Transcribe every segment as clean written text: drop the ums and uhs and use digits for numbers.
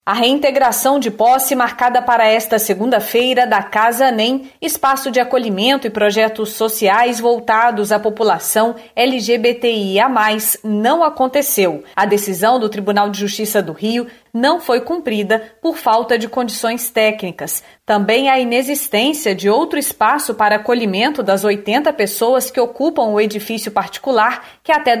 A reintegração de posse marcada para esta segunda-feira da Casa NEM, espaço de acolhimento e projetos sociais voltados à população LGBTIA+, não aconteceu. A decisão do Tribunal de Justiça do Rio não foi cumprida por falta de condições técnicas. Também a inexistência de outro espaço para acolhimento das 80 pessoas que ocupam o edifício particular, que até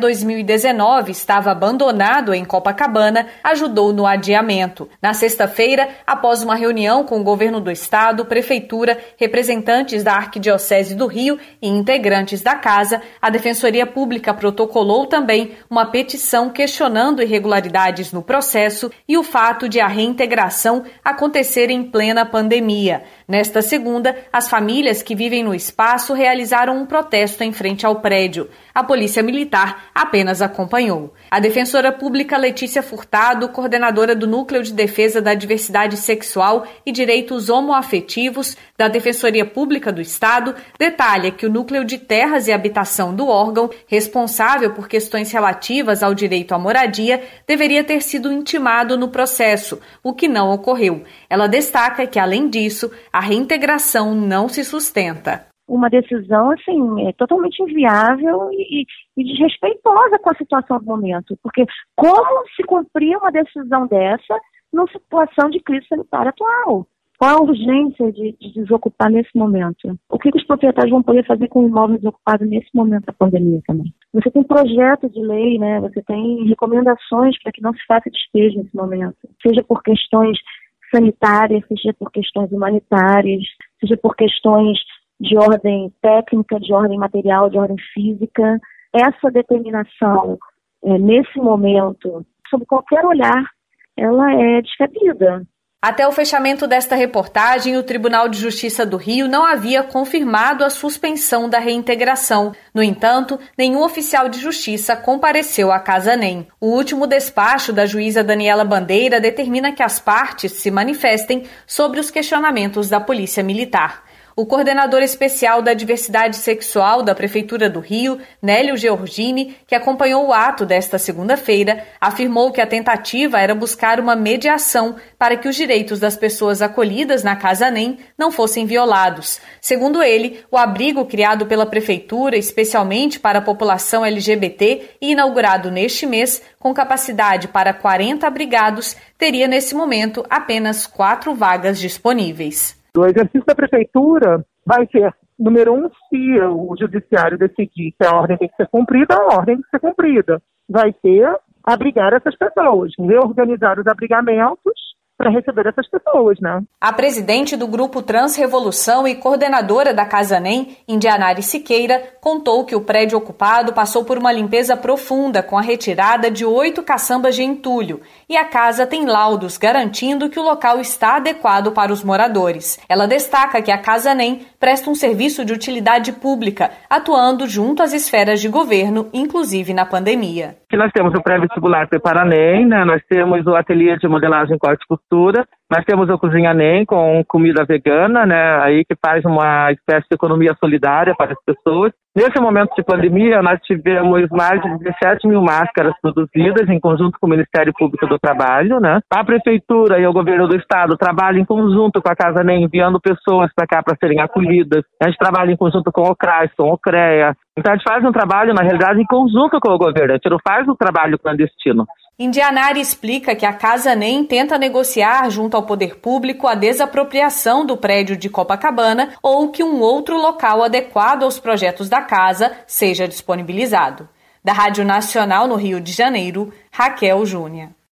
2019 estava abandonado em Copacabana, ajudou no adiamento. Na sexta-feira, após uma reunião com o governo do estado, prefeitura, representantes da Arquidiocese do Rio e integrantes da casa, a Defensoria Pública protocolou também uma petição questionando irregularidades no processo e o fato de a reintegração acontecer em plena pandemia. Nesta segunda, as famílias que vivem no espaço realizaram um protesto em frente ao prédio. A Polícia Militar apenas acompanhou. A defensora pública Letícia Furtado, coordenadora do Núcleo de Defesa da Diversidade Sexual e Direitos Homoafetivos da Defensoria Pública do Estado, detalha que o Núcleo de Terras e Habitação do órgão, responsável por questões relativas ao direito à moradia, deveria ter sido intimado no processo, o que não ocorreu. Ela destaca que, além disso, a reintegração não se sustenta. Uma decisão, totalmente inviável e desrespeitosa com a situação do momento. Porque como se cumprir uma decisão dessa numa situação de crise sanitária atual? Qual a urgência de desocupar nesse momento? O que os proprietários vão poder fazer com o imóvel desocupado nesse momento da pandemia também? Você tem projeto de lei, né? Você tem recomendações para que não se faça despejo nesse momento. Seja por questões sanitárias, seja por questões humanitárias, seja por questões de ordem técnica, de ordem material, de ordem física. Essa determinação, nesse momento, sob qualquer olhar, ela é descabida. Até o fechamento desta reportagem, o Tribunal de Justiça do Rio não havia confirmado a suspensão da reintegração. No entanto, nenhum oficial de justiça compareceu à Casa NEM. O último despacho da juíza Daniela Bandeira determina que as partes se manifestem sobre os questionamentos da Polícia Militar. O coordenador especial da diversidade sexual da Prefeitura do Rio, Nélio Georgini, que acompanhou o ato desta segunda-feira, afirmou que a tentativa era buscar uma mediação para que os direitos das pessoas acolhidas na Casa NEM não fossem violados. Segundo ele, o abrigo criado pela Prefeitura, especialmente para a população LGBT e inaugurado neste mês, com capacidade para 40 abrigados, teria nesse momento apenas 4 vagas disponíveis. O exercício da prefeitura vai ser, número 1, se o judiciário decidir que a ordem tem que ser cumprida, a ordem tem que ser cumprida. Vai ser abrigar essas pessoas, reorganizar os abrigamentos para receber essas pessoas, né? A presidente do Grupo Transrevolução e coordenadora da Casa NEM, Indianari Siqueira, contou que o prédio ocupado passou por uma limpeza profunda com a retirada de 8 caçambas de entulho e a casa tem laudos garantindo que o local está adequado para os moradores. Ela destaca que a Casa NEM presta um serviço de utilidade pública, atuando junto às esferas de governo, inclusive na pandemia. Nós temos o pré-vestibular Prepara NEM, né? Nós temos o ateliê de modelagem corte e costura, nós temos o Cozinha NEM com comida vegana, né? Aí que faz uma espécie de economia solidária para as pessoas. Nesse momento de pandemia, nós tivemos mais de 17 mil máscaras produzidas em conjunto com o Ministério Público do Trabalho, né? A Prefeitura e o Governo do Estado trabalham em conjunto com a Casa NEM, enviando pessoas para cá para serem acolhidas. A gente trabalha em conjunto com o CRAS, com o CREA. Então a gente faz um trabalho, na realidade, em conjunto com o governo. A gente não faz um trabalho clandestino. Indianari explica que a Casa NEM tenta negociar junto ao poder público a desapropriação do prédio de Copacabana ou que um outro local adequado aos projetos da casa seja disponibilizado. Da Rádio Nacional no Rio de Janeiro, Raquel Júnior.